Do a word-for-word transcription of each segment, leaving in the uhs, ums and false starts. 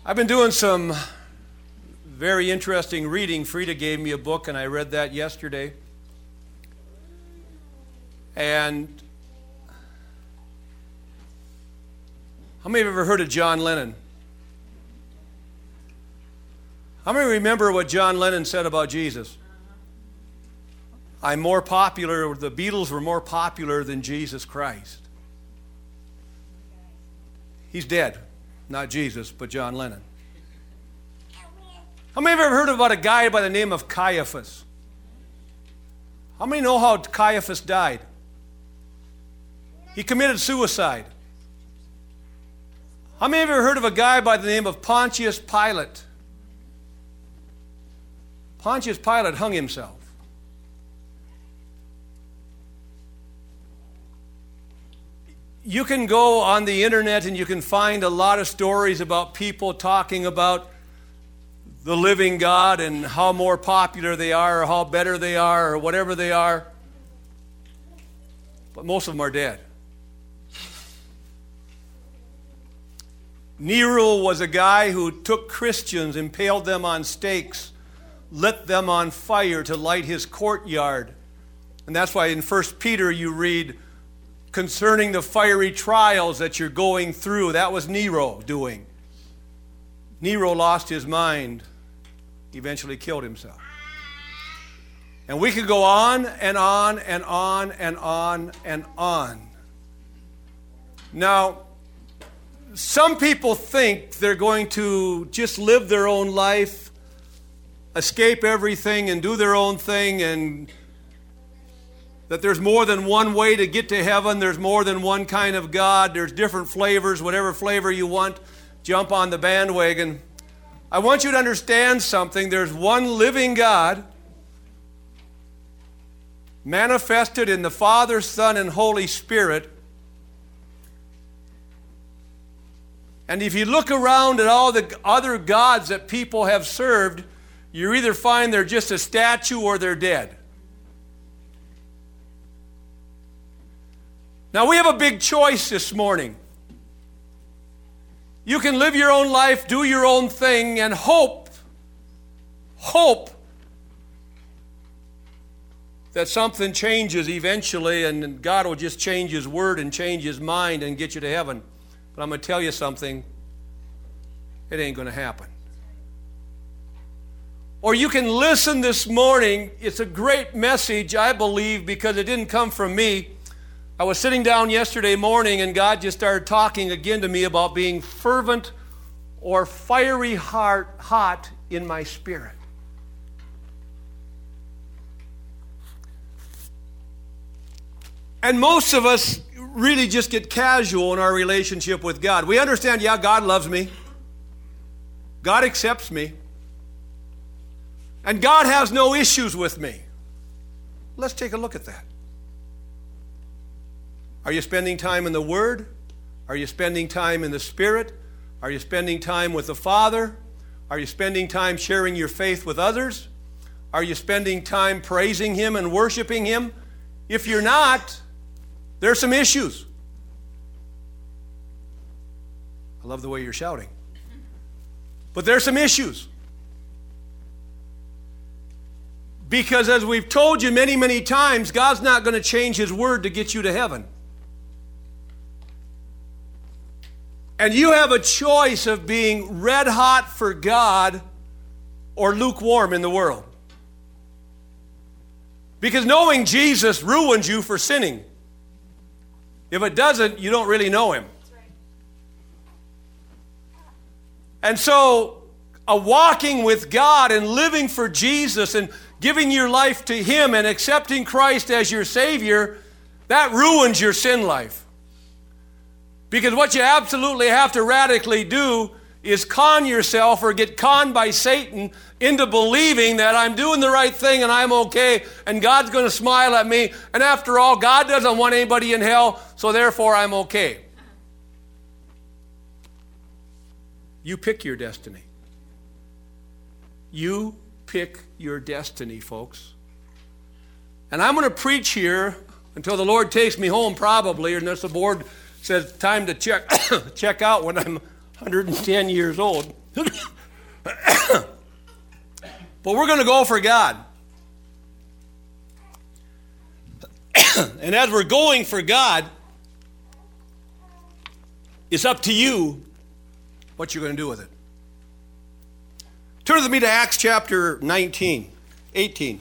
I've been doing some very interesting reading. Frida gave me a book, and I read that yesterday. And how many have ever heard of John Lennon? How many remember what John Lennon said about Jesus? I'm more popular, the Beatles were more popular than Jesus Christ. He's dead. Not Jesus, but John Lennon. How many have ever heard about a guy by the name of Caiaphas? How many know how Caiaphas died? He committed suicide. How many have ever heard of a guy by the name of Pontius Pilate? Pontius Pilate hung himself. You can go on the internet and you can find a lot of stories about people talking about the living God and how more popular they are or how better they are or whatever they are. But most of them are dead. Nero was a guy who took Christians, impaled them on stakes, lit them on fire to light his courtyard. And that's why in First Peter you read, concerning the fiery trials that you're going through. That was Nero doing. Nero lost his mind, eventually killed himself. And we could go on and on and on and on and on. Now, some people think they're going to just live their own life, escape everything and do their own thing, and that there's more than one way to get to heaven. There's more than one kind of God. There's different flavors. Whatever flavor you want, jump on the bandwagon. I want you to understand something. There's one living God manifested in the Father, Son, and Holy Spirit. And if you look around at all the other gods that people have served, you either find they're just a statue or they're dead. Now, we have a big choice this morning. You can live your own life, do your own thing, and hope, hope that something changes eventually and God will just change His word and change His mind and get you to heaven. But I'm going to tell you something, it ain't going to happen. Or you can listen this morning. It's a great message, I believe, because it didn't come from me. I was sitting down yesterday morning and God just started talking again to me about being fervent or fiery heart, hot in my spirit. And most of us really just get casual in our relationship with God. We understand, yeah, God loves me. God accepts me. And God has no issues with me. Let's take a look at that. Are you spending time in the Word? Are you spending time in the Spirit? Are you spending time with the Father? Are you spending time sharing your faith with others? Are you spending time praising Him and worshiping Him? If you're not, there are some issues. I love the way you're shouting. But there are some issues. Because as we've told you many, many times, God's not going to change His word to get you to heaven. And you have a choice of being red hot for God or lukewarm in the world. Because knowing Jesus ruins you for sinning. If it doesn't, you don't really know Him. And so, a walking with God and living for Jesus and giving your life to Him and accepting Christ as your Savior, that ruins your sin life. Because what you absolutely have to radically do is con yourself or get conned by Satan into believing that I'm doing the right thing and I'm okay and God's going to smile at me. And after all, God doesn't want anybody in hell, so therefore I'm okay. You pick your destiny. You pick your destiny, folks. And I'm going to preach here until the Lord takes me home probably, unless the board says time to check check out when I'm one hundred ten years old. But we're going to go for God. And as we're going for God, it's up to you what you're going to do with it. Turn with me to Acts chapter nineteen, eighteen.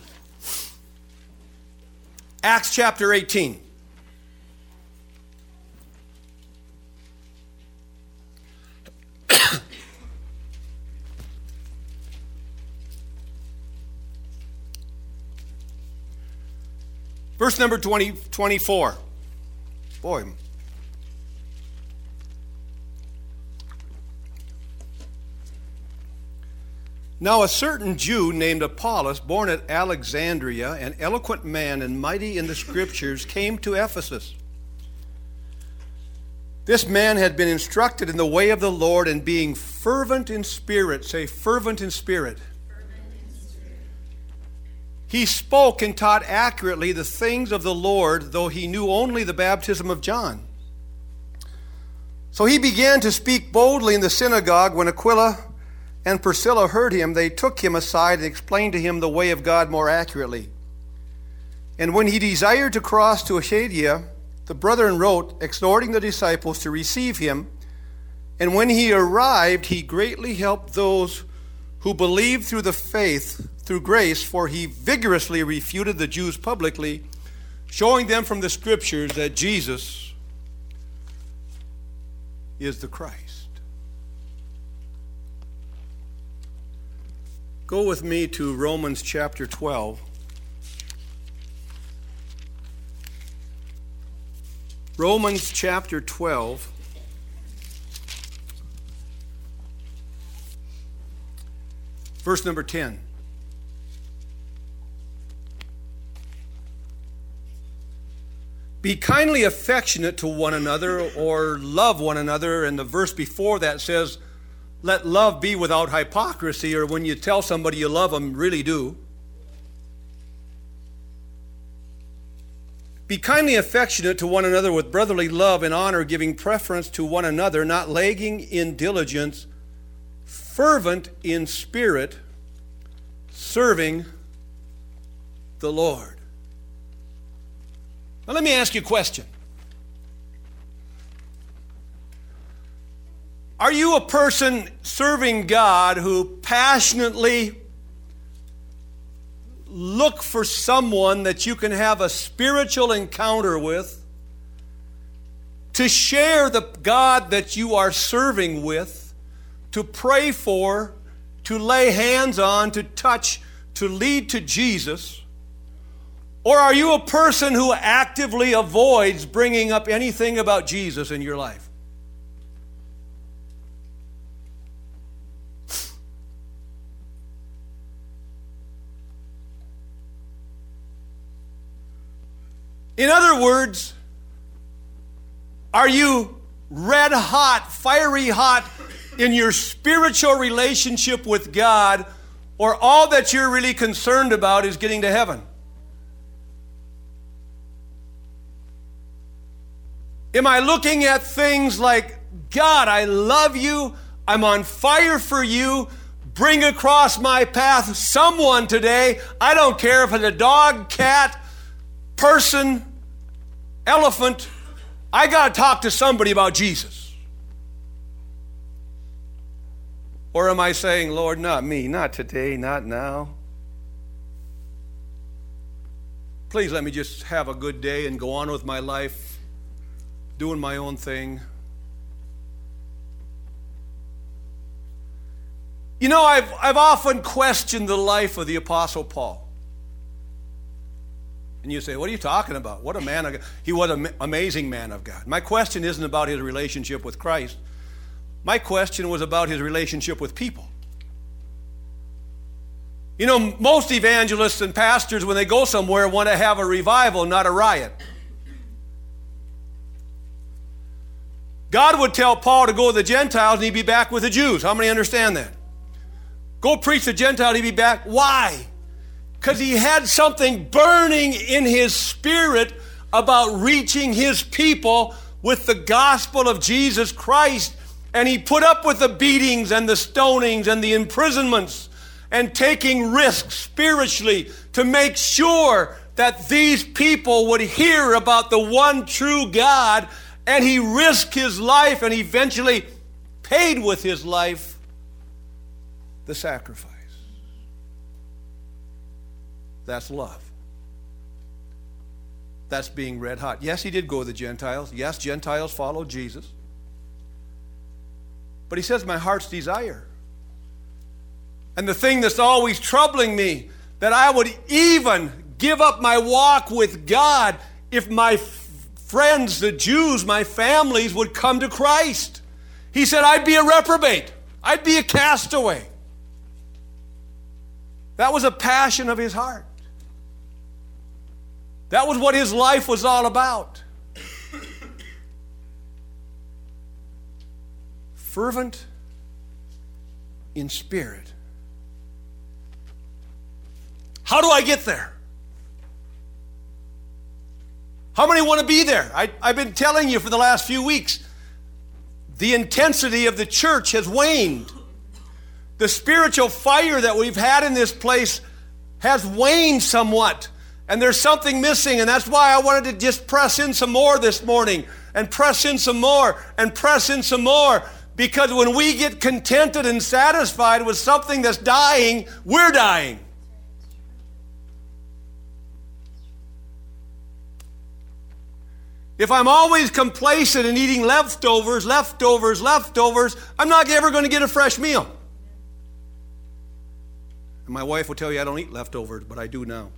Acts chapter eighteen. Verse number twenty, twenty-four. Boy. Now a certain Jew named Apollos, born at Alexandria, an eloquent man and mighty in the Scriptures, came to Ephesus. This man had been instructed in the way of the Lord, and being fervent in spirit, say fervent in spirit. He spoke and taught accurately the things of the Lord, though he knew only the baptism of John. So he began to speak boldly in the synagogue. When Aquila and Priscilla heard him, they took him aside and explained to him the way of God more accurately. And when he desired to cross to Achaia, the brethren wrote, exhorting the disciples to receive him. And when he arrived, he greatly helped those who believed through the faith, through grace, for he vigorously refuted the Jews publicly, showing them from the Scriptures that Jesus is the Christ. Go with me to Romans chapter twelve. Romans chapter twelve. Verse number ten. Be kindly affectionate to one another, or love one another. And the verse before that says, let love be without hypocrisy, or when you tell somebody you love them, really do. Be kindly affectionate to one another with brotherly love and honor, giving preference to one another, not lagging in diligence, fervent in spirit, serving the Lord. Now let me ask you a question. Are you a person serving God who passionately look for someone that you can have a spiritual encounter with, to share the God that you are serving with, to pray for, to lay hands on, to touch, to lead to Jesus? Or are you a person who actively avoids bringing up anything about Jesus in your life? In other words, are you red hot, fiery hot in your spiritual relationship with God, or all that you're really concerned about is getting to heaven? Am I looking at things like, God, I love you, I'm on fire for you, bring across my path someone today, I don't care if it's a dog, cat, person, elephant, I got to talk to somebody about Jesus? Or am I saying, Lord, not me, not today, not now. Please let me just have a good day and go on with my life, doing my own thing. You know, I've, I've often questioned the life of the Apostle Paul. And you say, what are you talking about? What a man of God. He was an amazing man of God. My question isn't about his relationship with Christ. My question was about his relationship with people. You know, most evangelists and pastors, when they go somewhere, want to have a revival, not a riot. God would tell Paul to go to the Gentiles and he'd be back with the Jews. How many understand that? Go preach to Gentiles, he'd be back. Why? Because he had something burning in his spirit about reaching his people with the gospel of Jesus Christ. And he put up with the beatings and the stonings and the imprisonments and taking risks spiritually to make sure that these people would hear about the one true God. And he risked his life and eventually paid with his life the sacrifice. That's love. That's being red hot. Yes, he did go to the Gentiles. Yes, Gentiles followed Jesus. But he says, my heart's desire. And the thing that's always troubling me, that I would even give up my walk with God if my f- friends, the Jews, my families, would come to Christ. He said, I'd be a reprobate. I'd be a castaway. That was a passion of his heart. That was what his life was all about. Fervent in spirit. How do I get there? How many want to be there? I, I've been telling you for the last few weeks, the intensity of the church has waned. The spiritual fire that we've had in this place has waned somewhat. And there's something missing, and that's why I wanted to just press in some more this morning, and press in some more, and press in some more. Because when we get contented and satisfied with something that's dying, we're dying. If I'm always complacent and eating leftovers, leftovers, leftovers, I'm not ever going to get a fresh meal. And my wife will tell you I don't eat leftovers, but I do now.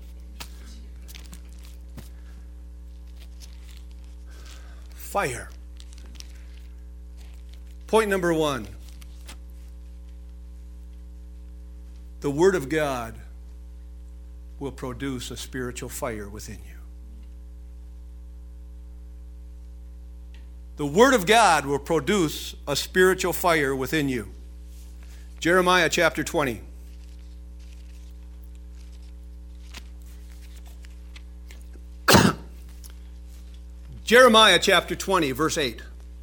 Fire. Point number one. The Word of God will produce a spiritual fire within you. The Word of God will produce a spiritual fire within you. Jeremiah chapter twenty. Jeremiah chapter twenty, verse eight.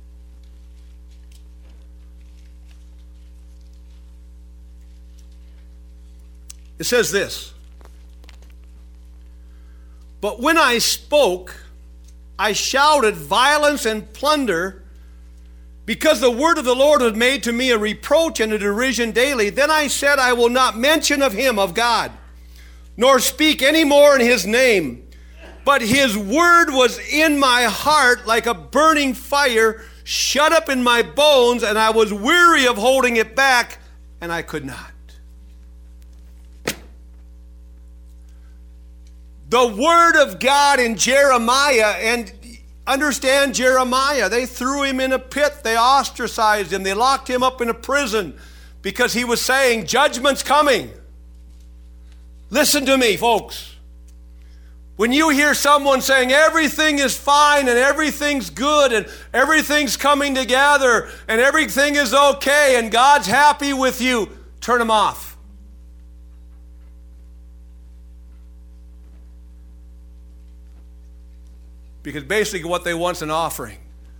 It says this, but when I spoke, I shouted violence and plunder, because the word of the Lord was made to me a reproach and a derision daily. Then I said, I will not mention of him, of God, nor speak any more in his name. But his word was in my heart like a burning fire, shut up in my bones, and I was weary of holding it back, and I could not. The word of God in Jeremiah, and understand Jeremiah, they threw him in a pit, they ostracized him, they locked him up in a prison because he was saying, judgment's coming. Listen to me, folks. When you hear someone saying everything is fine and everything's good and everything's coming together and everything is okay and God's happy with you, turn them off. Because basically what they want is an offering.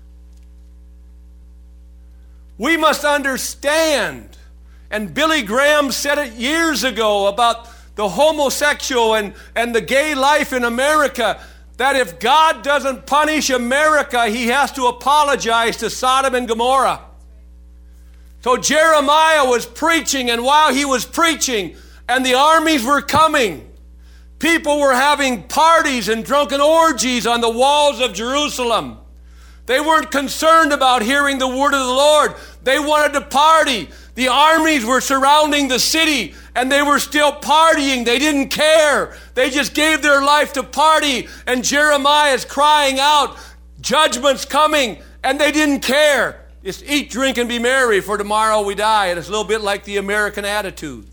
We must understand, and Billy Graham said it years ago about the homosexual and, and the gay life in America, that if God doesn't punish America, he has to apologize to Sodom and Gomorrah. So Jeremiah was preaching, and while he was preaching, and the armies were coming, people were having parties and drunken orgies on the walls of Jerusalem. They weren't concerned about hearing the word of the Lord. They wanted to party. The armies were surrounding the city, and they were still partying. They didn't care. They just gave their life to party. And Jeremiah is crying out, judgment's coming, and they didn't care. It's eat, drink, and be merry, for tomorrow we die. And it's a little bit like the American attitude.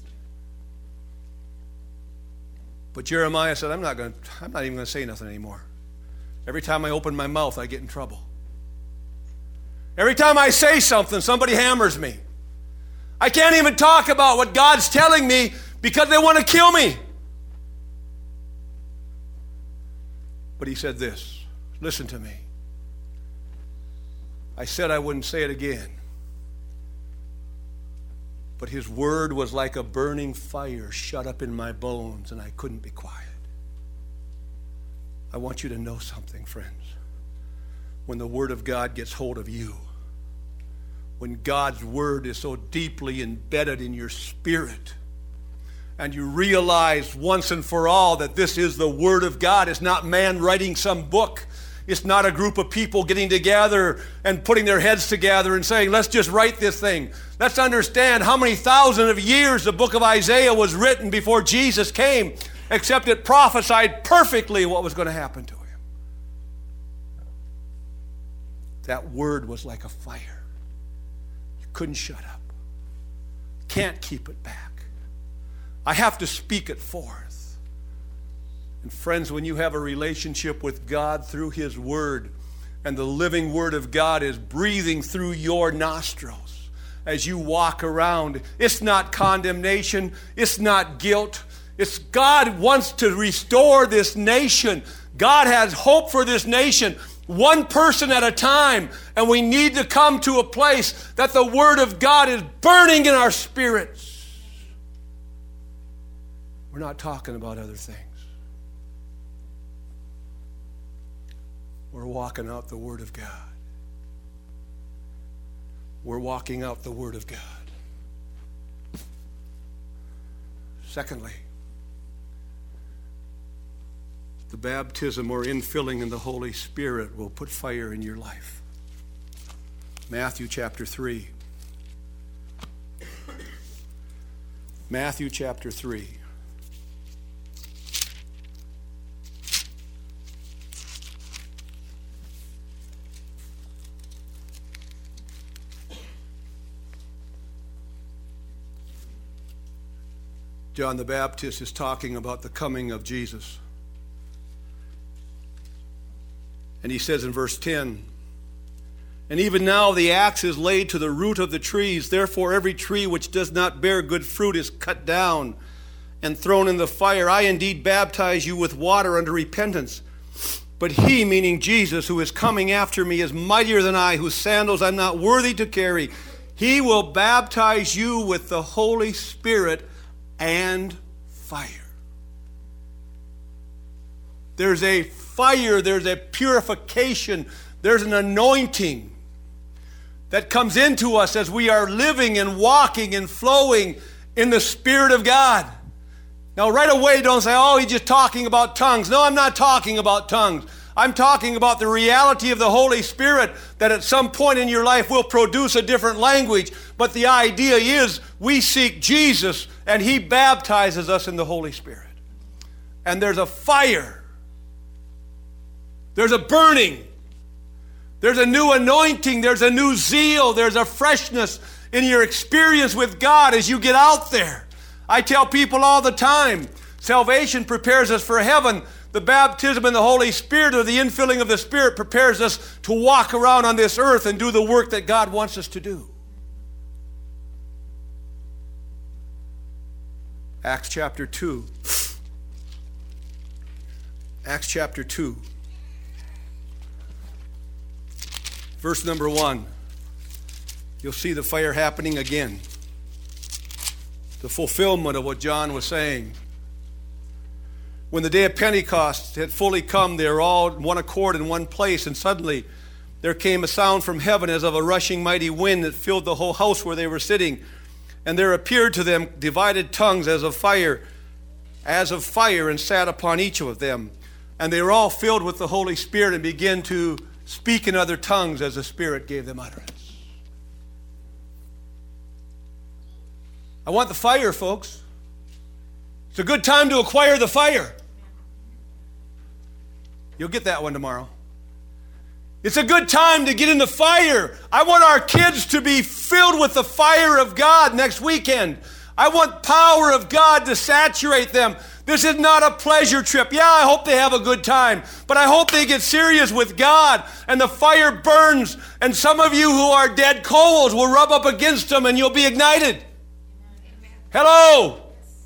But Jeremiah said, I'm not going. I'm not even going to say nothing anymore. Every time I open my mouth, I get in trouble. Every time I say something, somebody hammers me. I can't even talk about what God's telling me because they want to kill me. But he said this, listen to me. I said I wouldn't say it again. But his word was like a burning fire shut up in my bones, and I couldn't be quiet. I want you to know something, friends. When the word of God gets hold of you, when God's word is so deeply embedded in your spirit, and you realize once and for all that this is the word of God, it's not man writing some book. It's not a group of people getting together and putting their heads together and saying, let's just write this thing. Let's understand how many thousand of years the book of Isaiah was written before Jesus came, except it prophesied perfectly what was going to happen to him. That word was like a fire. You couldn't shut up. Can't keep it back. I have to speak it forth. And friends, when you have a relationship with God through his word, and the living word of God is breathing through your nostrils as you walk around, it's not condemnation, it's not guilt. It's God wants to restore this nation. God has hope for this nation, one person at a time, and we need to come to a place that the word of God is burning in our spirits. We're not talking about other things. We're walking out the word of God. We're walking out the word of God. Secondly, the baptism or infilling in the Holy Spirit will put fire in your life. Matthew chapter three. Matthew chapter three. John the Baptist is talking about the coming of Jesus. And he says in verse ten, and even now the axe is laid to the root of the trees. Therefore every tree which does not bear good fruit is cut down and thrown in the fire. I indeed baptize you with water unto repentance. But he, meaning Jesus, who is coming after me, is mightier than I, whose sandals I'm not worthy to carry. He will baptize you with the Holy Spirit and fire. There's a fire, there's a purification, there's an anointing that comes into us as we are living and walking and flowing in the Spirit of God. Now right away don't say, oh, he's just talking about tongues. No, I'm not talking about tongues. I'm talking about the reality of the Holy Spirit that at some point in your life will produce a different language. But the idea is we seek Jesus and he baptizes us in the Holy Spirit. And there's a fire. There's a burning. There's a new anointing. There's a new zeal. There's a freshness in your experience with God as you get out there. I tell people all the time, salvation prepares us for heaven. The baptism in the Holy Spirit or the infilling of the Spirit prepares us to walk around on this earth and do the work that God wants us to do. Acts chapter two. Acts chapter two. Verse number one. You'll see the fire happening again. The fulfillment of what John was saying. When the day of Pentecost had fully come, they were all in one accord in one place, and suddenly there came a sound from heaven as of a rushing mighty wind that filled the whole house where they were sitting. And there appeared to them divided tongues as of fire, as of fire, and sat upon each of them. And they were all filled with the Holy Spirit and began to speak in other tongues as the Spirit gave them utterance. I want the fire, folks. It's a good time to acquire the fire. You'll get that one tomorrow. It's a good time to get in the fire. I want our kids to be filled with the fire of God next weekend. I want power of God to saturate them. This is not a pleasure trip. Yeah, I hope they have a good time, but I hope they get serious with God and the fire burns, and some of you who are dead coals will rub up against them and you'll be ignited. Amen. Hello.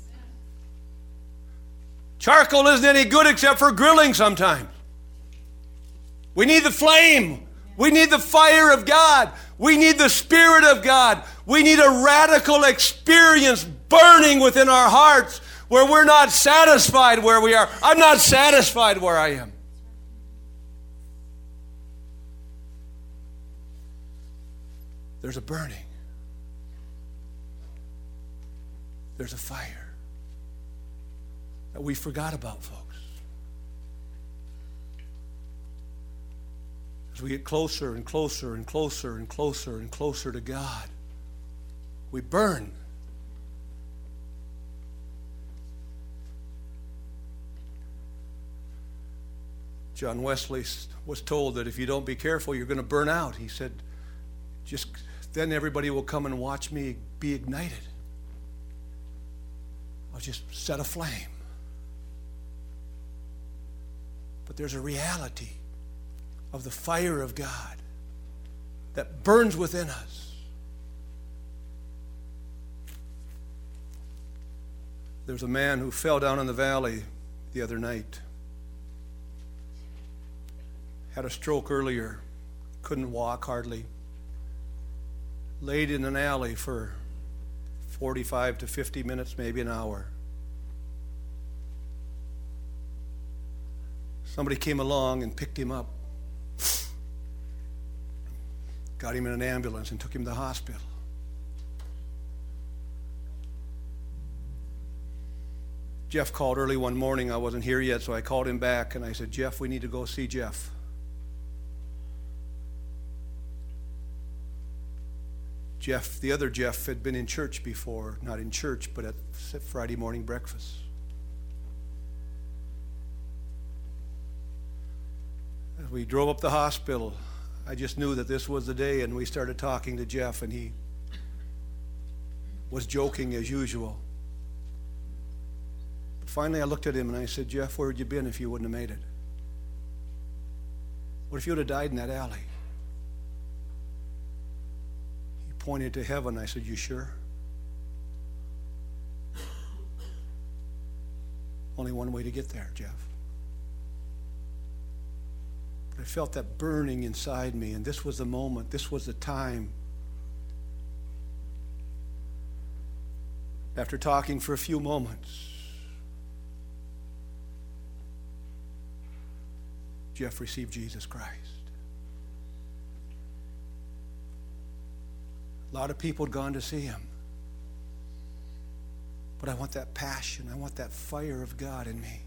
Charcoal isn't any good except for grilling sometimes. We need the flame. We need the fire of God. We need the Spirit of God. We need a radical experience burning within our hearts where we're not satisfied where we are. I'm not satisfied where I am. There's a burning. There's a fire that we forgot about, folks. As we get closer and closer and closer and closer and closer to God, we burn. John Wesley was told that if you don't be careful, you're going to burn out. He said, just then everybody will come and watch me be ignited. I'll just set aflame. But there's a reality of the fire of God that burns within us. There's a man who fell down in the valley the other night. Had a stroke earlier. Couldn't walk hardly. Laid in an alley for forty-five to fifty minutes, maybe an hour. Somebody came along and picked him up. Got him in an ambulance and took him to the hospital. Jeff called early one morning. I wasn't here yet, so I called him back and I said, Jeff, we need to go see Jeff. Jeff, the other Jeff, had been in church before, not in church, but at Friday morning breakfast. As we drove up the hospital, I just knew that this was the day, and we started talking to Jeff, and he was joking as usual. But finally I looked at him and I said, Jeff, where would you been if you wouldn't have made it? What if you would have died in that alley? Pointed to heaven. I said, you sure? Only one way to get there, Jeff. But I felt that burning inside me, and this was the moment, this was the time. After talking for a few moments, Jeff received Jesus Christ. A lot of people had gone to see him. But I want that passion. I want that fire of God in me.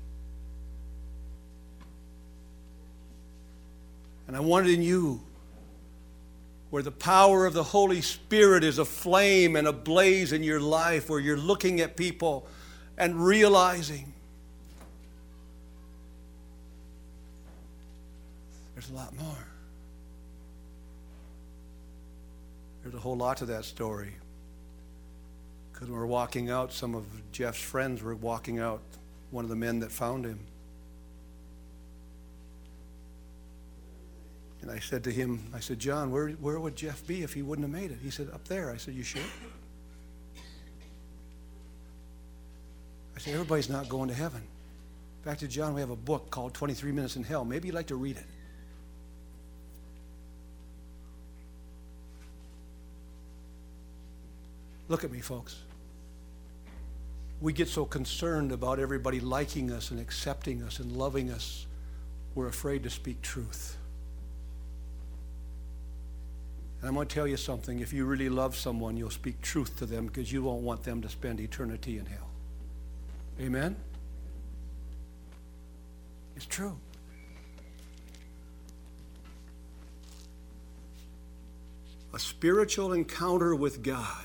And I want it in you, where the power of the Holy Spirit is a flame and a blaze in your life, where you're looking at people and realizing there's a lot more. There's a whole lot to that story. Because when we were walking out, some of Jeff's friends were walking out, one of the men that found him. And I said to him, I said, John, where, where would Jeff be if he wouldn't have made it? He said, up there. I said, you sure? I said, everybody's not going to heaven. Back to John, we have a book called twenty-three minutes in Hell. Maybe you'd like to read it. Look at me, folks. We get so concerned about everybody liking us and accepting us and loving us, we're afraid to speak truth. And I'm going to tell you something. If you really love someone, you'll speak truth to them because you won't want them to spend eternity in hell. Amen? It's true. A spiritual encounter with God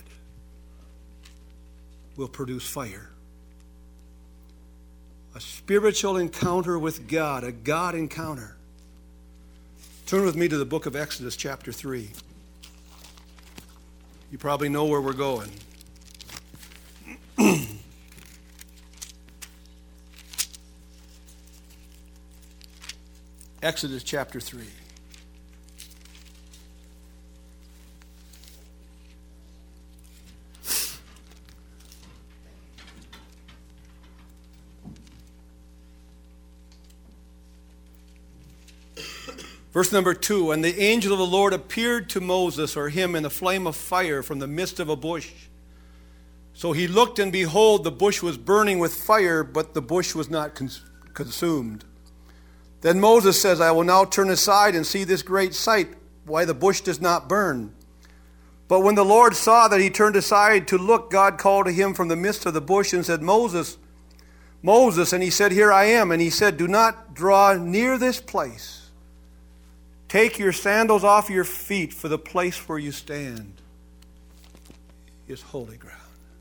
will produce fire. A spiritual encounter with God, a God encounter. Turn with me to the book of Exodus chapter three. You probably know where we're going. Exodus chapter three. Verse number two, and the angel of the Lord appeared to Moses, or him, in a flame of fire from the midst of a bush. So he looked, and behold, the bush was burning with fire, but the bush was not cons- consumed. Then Moses says, I will now turn aside and see this great sight, why the bush does not burn. But when the Lord saw that he turned aside to look, God called to him from the midst of the bush and said, Moses, Moses, and he said, Here I am. And he said, Do not draw near this place. Take your sandals off your feet, for the place where you stand is holy ground.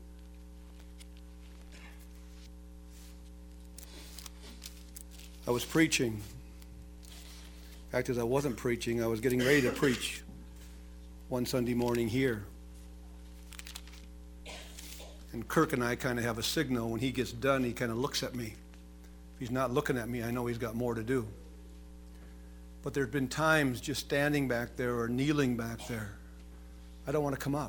I was preaching. In fact, as I wasn't preaching, I was getting ready to preach one Sunday morning here. And Kirk and I kind of have a signal. When he gets done, he kind of looks at me. If he's not looking at me, I know he's got more to do. But there have been times just standing back there or kneeling back there, I don't want to come up.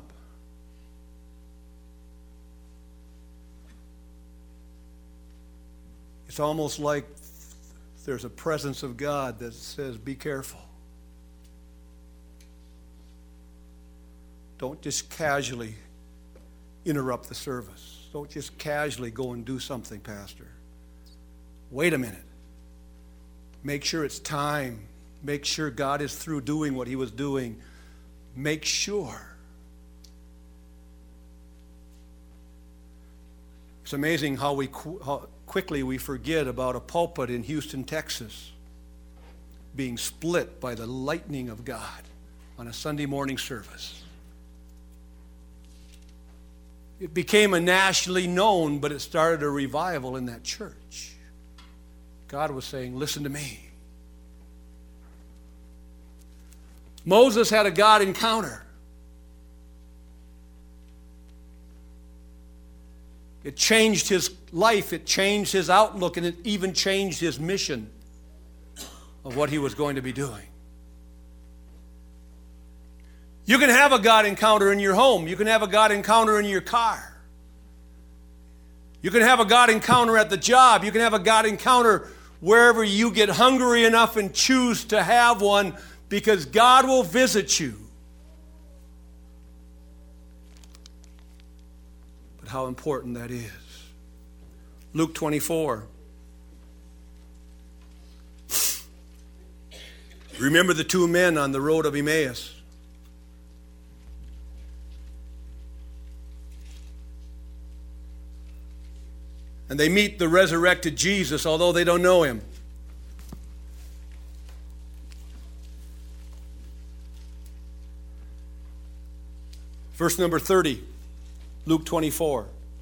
It's almost like there's a presence of God that says, be careful. Don't just casually interrupt the service. Don't just casually go and do something, Pastor. Wait a minute. Make sure it's time. Make sure God is through doing what he was doing. Make sure. It's amazing how we how quickly we forget about a pulpit in Houston, Texas, being split by the lightning of God on a Sunday morning service. It became a nationally known, but it started a revival in that church. God was saying, listen to me. Moses had a God encounter. It changed his life, it changed his outlook, and it even changed his mission of what he was going to be doing. You can have a God encounter in your home. You can have a God encounter in your car. You can have a God encounter at the job. You can have a God encounter wherever you get hungry enough and choose to have one, because God will visit you. But how important that is. Luke twenty-four. Remember the two men on the road of Emmaus. And they meet the resurrected Jesus, although they don't know him. Verse number thirty, Luke twenty-four.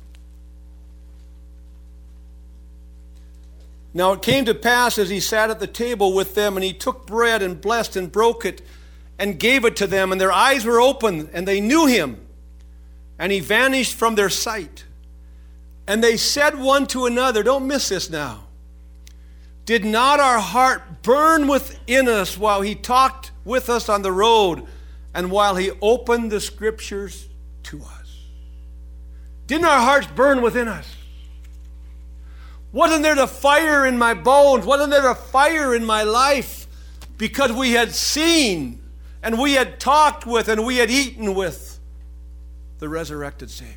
Now it came to pass as he sat at the table with them, and he took bread and blessed and broke it and gave it to them, and their eyes were opened, and they knew him, and he vanished from their sight. And they said one to another, don't miss this now, did not our heart burn within us while he talked with us on the road and while he opened the scriptures to us? Didn't our hearts burn within us? Wasn't there the fire in my bones? Wasn't there a fire in my life? Because we had seen and we had talked with and we had eaten with the resurrected Savior.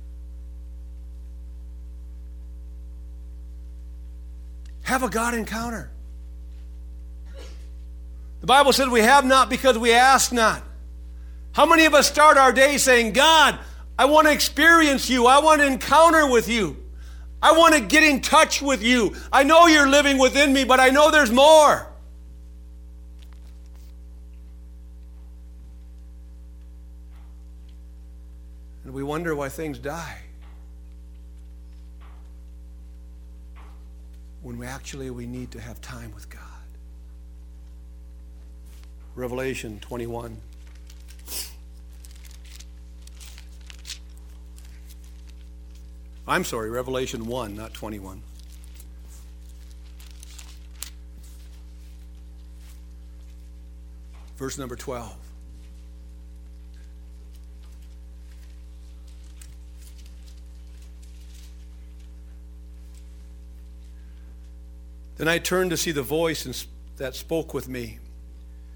Have a God encounter. The Bible says we have not because we ask not. How many of us start our day saying, God, I want to experience you. I want to encounter with you. I want to get in touch with you. I know you're living within me, but I know there's more. And we wonder why things die. When we actually we need to have time with God. Revelation twenty-one. I'm sorry, Revelation one, not twenty-one. Verse number twelve. Then I turned to see the voice that spoke with me.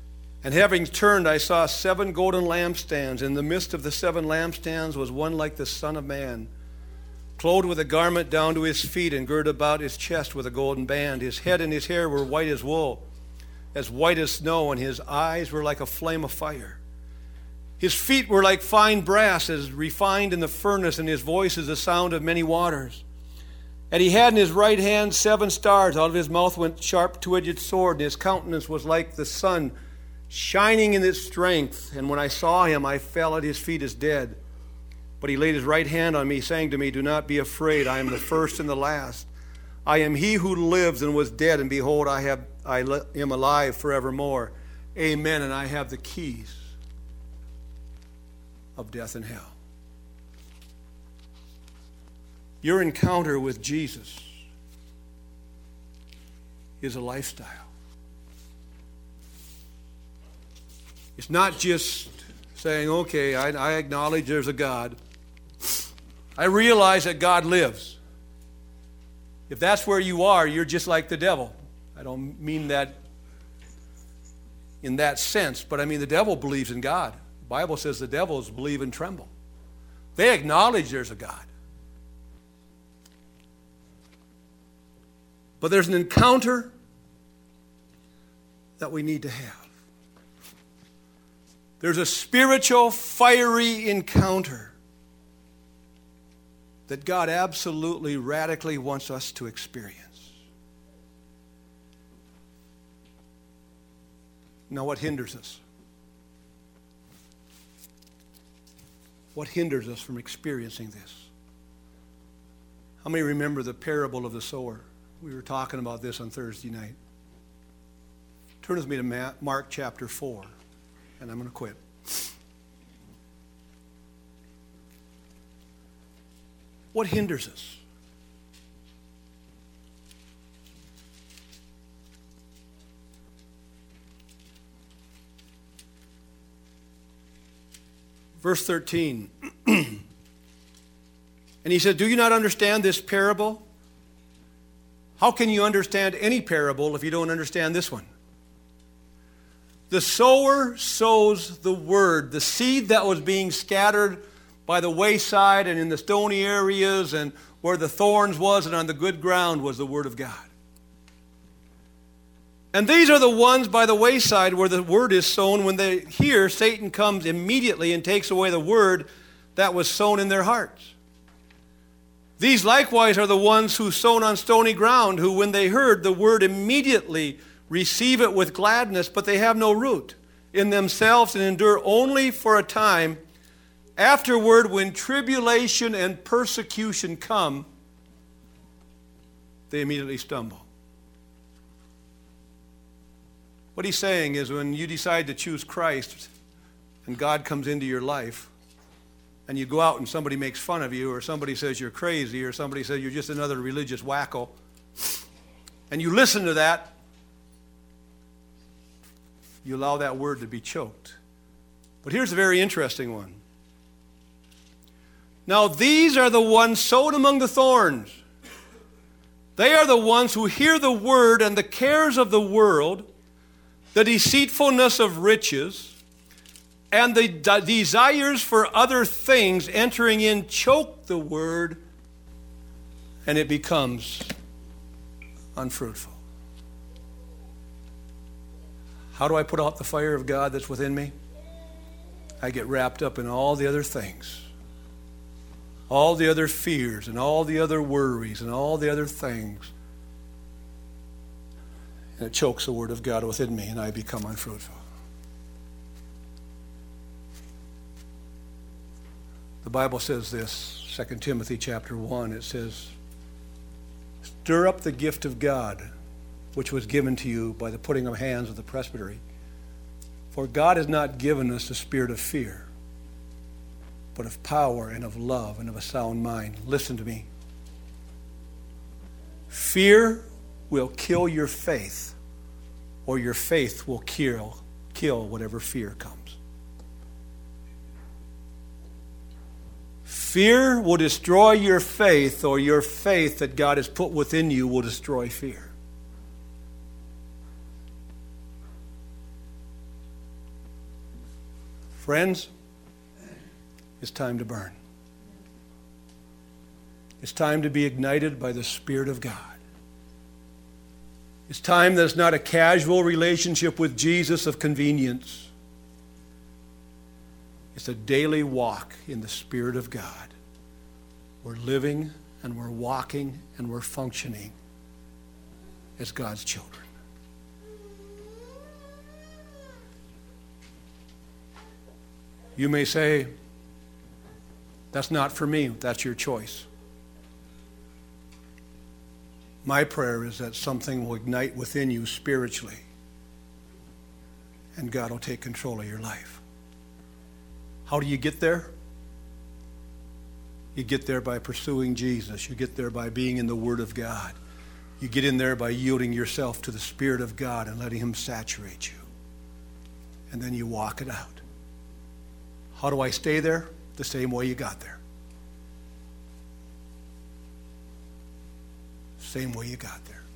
And having turned, I saw seven golden lampstands. In the midst of the seven lampstands was one like the Son of Man, clothed with a garment down to his feet, and girded about his chest with a golden band. His head and his hair were white as wool, as white as snow, and his eyes were like a flame of fire. His feet were like fine brass, as refined in the furnace, and his voice is the sound of many waters. And he had in his right hand seven stars. Out of his mouth went a sharp two-edged sword, and his countenance was like the sun, shining in its strength. And when I saw him, I fell at his feet as dead. But he laid his right hand on me, saying to me, "Do not be afraid. I am the first and the last. I am he who lives and was dead, and behold, I have I am alive forevermore. Amen." And I have the keys of death and hell. Your encounter with Jesus is a lifestyle. It's not just saying, okay, I, I acknowledge there's a God. I realize that God lives. If that's where you are, you're just like the devil. I don't mean that in that sense, but I mean the devil believes in God. The Bible says the devils believe and tremble. They acknowledge there's a God. But there's an encounter that we need to have. There's a spiritual, fiery encounter that God absolutely, radically wants us to experience. Now, what hinders us? What hinders us from experiencing this? How many remember the parable of the sower? We were talking about this on Thursday night. Turn with me to Mark chapter four, and I'm going to quit. What hinders us? Verse thirteen. And he said, "Do you not understand this parable? How can you understand any parable if you don't understand this one? The sower sows the word, the seed that was being scattered by the wayside and in the stony areas and where the thorns was and on the good ground was the word of God. And these are the ones by the wayside where the word is sown. When they hear, Satan comes immediately and takes away the word that was sown in their hearts. These likewise are the ones who sown on stony ground, who when they heard the word immediately receive it with gladness, but they have no root in themselves and endure only for a time. Afterward, when tribulation and persecution come, they immediately stumble." What he's saying is when you decide to choose Christ and God comes into your life, and you go out and somebody makes fun of you, or somebody says you're crazy, or somebody says you're just another religious wacko, and you listen to that, you allow that word to be choked. But here's a very interesting one. Now these are the ones sowed among the thorns. They are the ones who hear the word, and the cares of the world, the deceitfulness of riches, and the de- desires for other things entering in choke the word, and it becomes unfruitful. How do I put out the fire of God that's within me? I get wrapped up in all the other things, all the other fears and all the other worries and all the other things. And it chokes the word of God within me, and I become unfruitful. The Bible says this, Second Timothy chapter one, it says, "Stir up the gift of God, which was given to you by the putting of hands of the presbytery. For God has not given us a spirit of fear, but of power and of love and of a sound mind." Listen to me. Fear will kill your faith, or your faith will kill, kill whatever fear comes. Fear will destroy your faith, or your faith that God has put within you will destroy fear. Friends, it's time to burn. It's time to be ignited by the Spirit of God. It's time that it's not a casual relationship with Jesus of convenience. It's a daily walk in the Spirit of God. We're living and we're walking and we're functioning as God's children. You may say, that's not for me. That's your choice. My prayer is that something will ignite within you spiritually, and God will take control of your life. How do you get there? You get there by pursuing Jesus. You get there by being in the Word of God. You get in there by yielding yourself to the Spirit of God and letting Him saturate you. And then you walk it out. How do I stay there? The same way you got there. Same way you got there.